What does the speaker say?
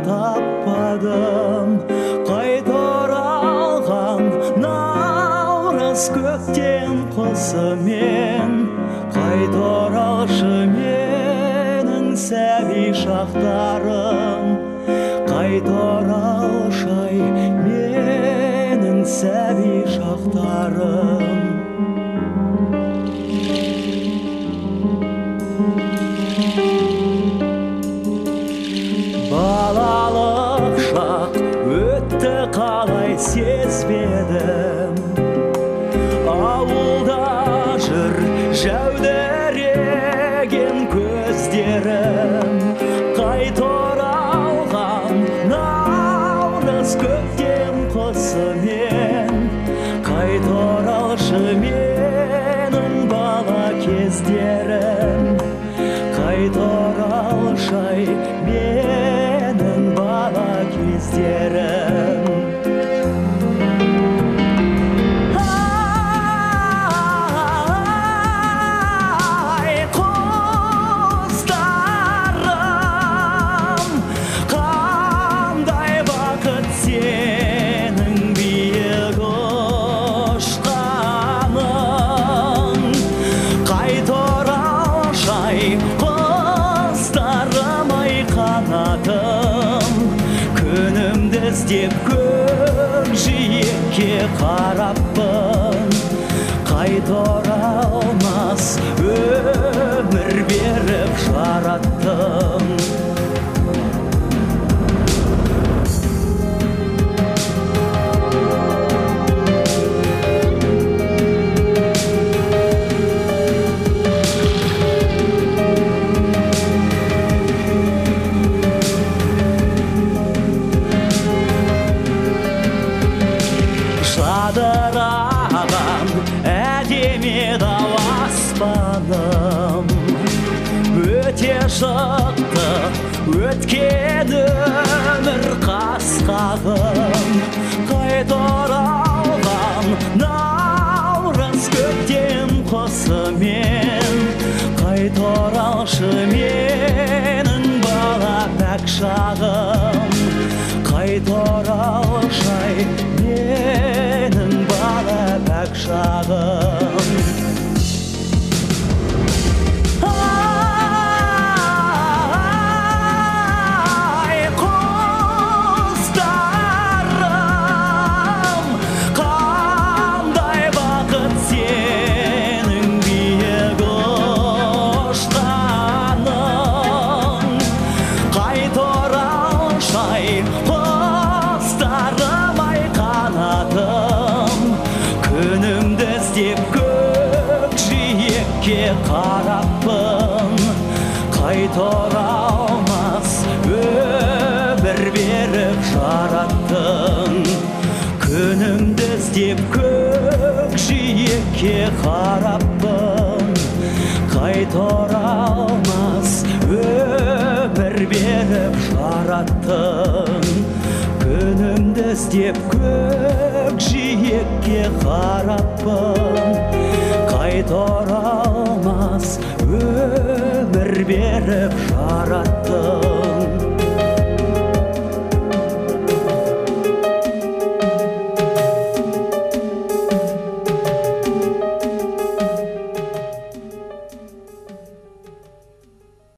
таппадым, қайта оралған наурыз көктен құсымен. Қайта оралшы менің сәби шақтарым, қайта оралшы ай менің сәби шақтарым. Балалық шақ өтті қалай сезбедім, ауылда жүр жәудіреген көздерім. Қайта оралған наурыз көктем құсымен, қайта оралшы менің бала кездерім, қайта оралшы ай менің бала кездерім. Іздеп көкжиекке қараппын, қайта оралмас өмір беріп жараттым. Жадыраған әдемі дау аспаным, өте шықты өткен өмір қас-қағым. Қайта оралған наурыз көктем құсымен, қайта оралшы менің бала пәк шағым, қайта оралшы ай менің бала пәк шағым. Ай құстарым, қандай бақыт сенің биік ұшқаның. Қайта оралшы ай құстарым ай қанатым, күнімді іздеп көкжиекке қараппын, қайта оралмас өмір беріп жараттың. Күнімді іздеп көкжиекке қараппын, қайта оралмас өмір беріп жараттың. Күнімді іздеп көкжиекке қараппын, қайта оралмас өмір беріп жараттың.